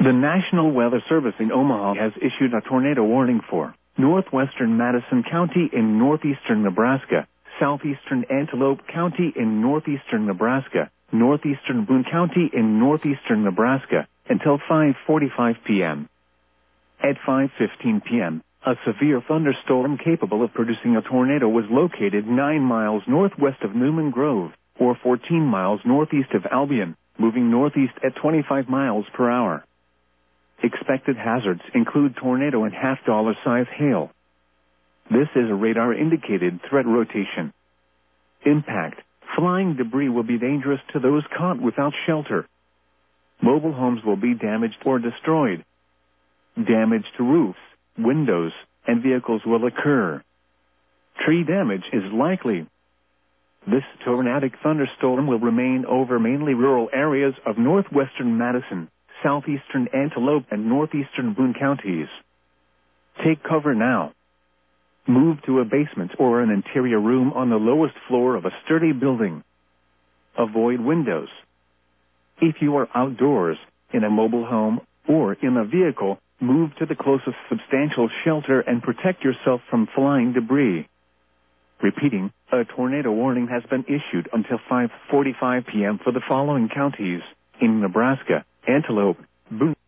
The National Weather Service in Omaha has issued a tornado warning for northwestern Madison County in northeastern Nebraska, southeastern Antelope County in northeastern Nebraska, northeastern Boone County in northeastern Nebraska, until 5:45 p.m. At 5:15 p.m., a severe thunderstorm capable of producing a tornado was located 9 miles northwest of Newman Grove, or 14 miles northeast of Albion, moving northeast at 25 miles per hour. Expected hazards include tornado and half-dollar size hail. This is a radar-indicated threat rotation. Impact: flying debris will be dangerous to those caught without shelter. Mobile homes will be damaged or destroyed. Damage to roofs, windows, and vehicles will occur. Tree damage is likely. This tornadic thunderstorm will remain over mainly rural areas of northwestern Madison, southeastern Antelope, and northeastern Boone counties. Take cover now. Move to a basement or an interior room on the lowest floor of a sturdy building. Avoid windows. If you are outdoors, in a mobile home, or in a vehicle, move to the closest substantial shelter and protect yourself from flying debris. Repeating, a tornado warning has been issued until 5:45 p.m. for the following counties in Nebraska: Antelope, Boone,